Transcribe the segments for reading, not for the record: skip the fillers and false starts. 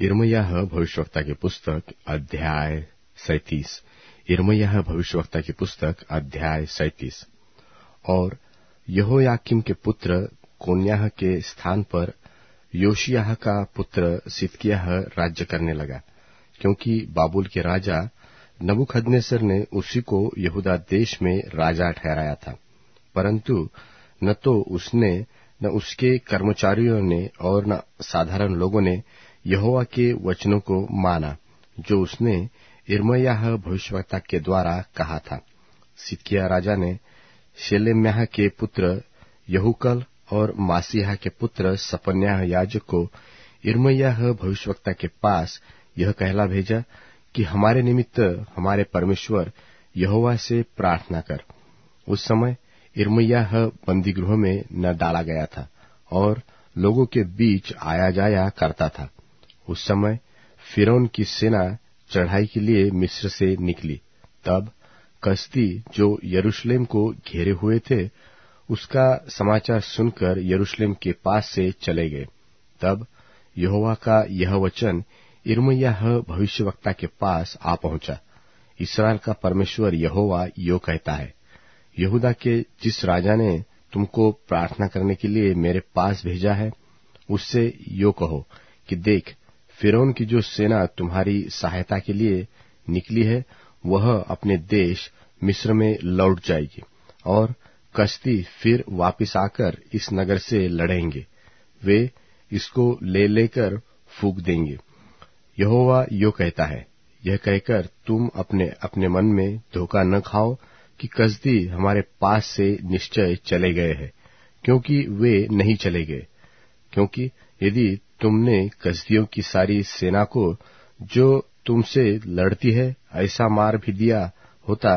यिर्मयाह भविष्यवक्ता की पुस्तक अध्याय 37। यिर्मयाह भविष्यवक्ता की पुस्तक अध्याय 37। और यहोयाकीम के पुत्र कोन्याह के स्थान पर योशिय्याह का पुत्र सिदकिय्याह राज्य करने लगा, क्योंकि बाबुल के राजा नबूकदनेस्सर ने उसी को यहूदा देश में राजा ठहराया था। परंतु न तो उसने, न उसके कर्मचारियों ने और न साधारण लोगों ने यहोवा के वचनों को माना, जो उसने यिर्मयाह भविष्यवक्ता के द्वारा कहा था। सिदकिय्याह राजा ने शेलेम्याह के पुत्र यहूकल और मासीयाह के पुत्र सपन्याह याजक को यिर्मयाह भविष्यवक्ता के पास यह कहला भेजा कि हमारे निमित्त हमारे परमेश्वर यहोवा से प्रार्थना कर। उस समय यिर्मयाह बंदीगृह में न डाला गया था और लोगों के बीच आया जाया करता था। उस समय फिरौन की सेना चढ़ाई के लिए मिस्र से निकली। तब कसदी जो यरूशलेम को घेरे हुए थे, उसका समाचार सुनकर यरूशलेम के पास से चले गए। तब यहोवा का यह वचन यिर्मयाह भविष्यवक्ता के पास आ पहुंचा। इस्राएल का परमेश्वर यहोवा यो कहता है, यहूदा के जिस राजा ने तुमको प्रार्थना करने के लिए मेरे पास भेजा है, उससे यो कहो कि देख, फिरौन की जो सेना तुम्हारी सहायता के लिए निकली है, वह अपने देश मिस्र में लौट जाएगी और कसदी फिर वापिस आकर इस नगर से लड़ेंगे। वे इसको ले लेकर फूंक देंगे। यहोवा यो कहता है, यह कहकर तुम अपने अपने मन में धोखा न खाओ कि कसदी हमारे पास से निश्चय चले गए हैं, क्योंकि वे नहीं चले गए। क्योंकि यदि तुमने कसदियों की सारी सेना को जो तुमसे लड़ती है ऐसा मार भी दिया होता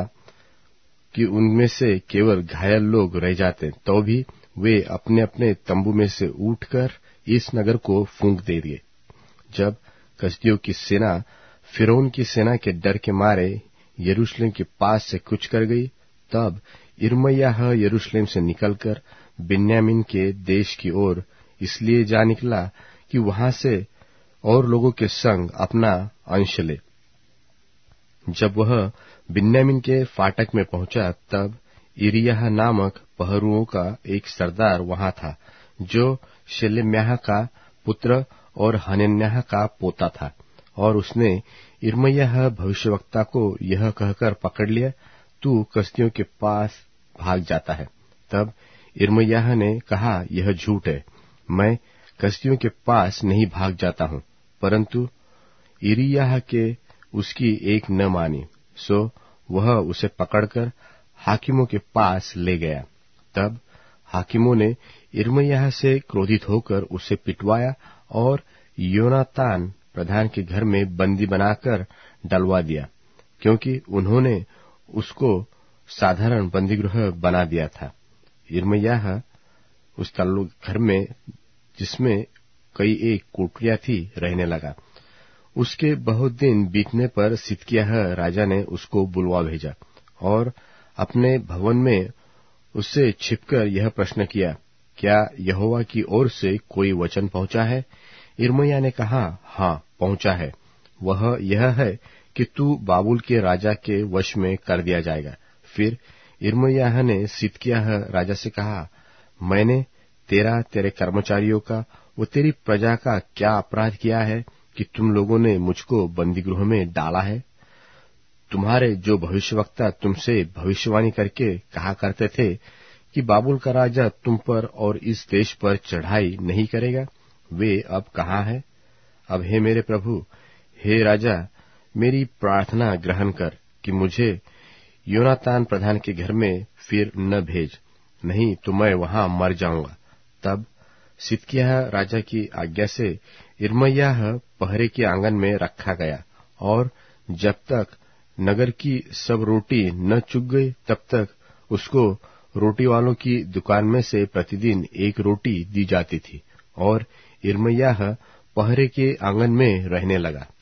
कि उनमें से केवल घायल लोग रह जाते, तो भी वे अपने अपने तंबू में से उठकर इस नगर को फूंक देंगे। जब कसदियों की सेना फिरौन की सेना के डर के मारे यरूशलेम के पास से कूच कर गई, तब यिर्मयाह यरूशलेम से निकलकर बिन्यामीन के देश की ओर इसलिए जा निकला कि वहां से और लोगों के संग अपना अंश ले। जब वह बिन्यामीन के फाटक में पहुंचा, तब इरिय्याह नामक पहरुओं का एक सरदार वहां था, जो शेलेम्याह का पुत्र और हनन्याह का पोता था। और उसने यिर्मयाह भविष्यवक्ता को यह कहकर पकड़ लिया, तू कसदियों के पास भाग जाता है। तब यिर्मयाह ने कहा, यह झूठ है, मैं कसदियों के पास नहीं भाग जाता हूं। परंतु इरिय्याह के उसकी एक न मानी, सो वह उसे पकड़कर हाकिमों के पास ले गया। तब हाकिमों ने यिर्मयाह से क्रोधित होकर उसे पिटवाया और योनातान प्रधान के घर में बंदी बनाकर डलवा दिया, क्योंकि उन्होंने उसको साधारण बंदीगृह बना दिया था। यिर्मयाह उस घर में, जिसमें कई एक कोठरियां थी, रहने लगा। उसके बहुत दिन बीतने पर सिदकिय्याह राजा ने उसको बुलवा भेजा और अपने भवन में उससे छिपकर यह प्रश्न किया, क्या यहोवा की ओर से कोई वचन पहुंचा है? यिर्मयाह ने कहा, हाँ, पहुंचा है। वह यह है कि तू बाबुल के राजा के वश में कर दिया जाएगा। फिर यिर्मयाह ने सिदकिय्याह राजा से कहा, मैंने तेरा, तेरे कर्मचारियों का वो तेरी प्रजा का क्या अपराध किया है कि तुम लोगों ने मुझको बंदीगृह में डाला है? तुम्हारे जो भविष्यवक्ता तुमसे भविष्यवाणी करके कहा करते थे कि बाबुल का राजा तुम पर और इस देश पर चढ़ाई नहीं करेगा, वे अब कहाँ हैं? अब हे मेरे प्रभु, हे राजा, मेरी प्रार्थना ग्रहण कर कि मुझे योनातान प्रधान के घर में फिर न भेज, नहीं तो मैं वहां मर जाऊंगा। तब सिदकिय्याह राजा की आज्ञा से यिर्मयाह पहरे के आंगन में रखा गया, और जब तक नगर की सब रोटी न चुक गई, तब तक उसको रोटी वालों की दुकान में से प्रतिदिन एक रोटी दी जाती थी। और यिर्मयाह पहरे के आंगन में रहने लगा।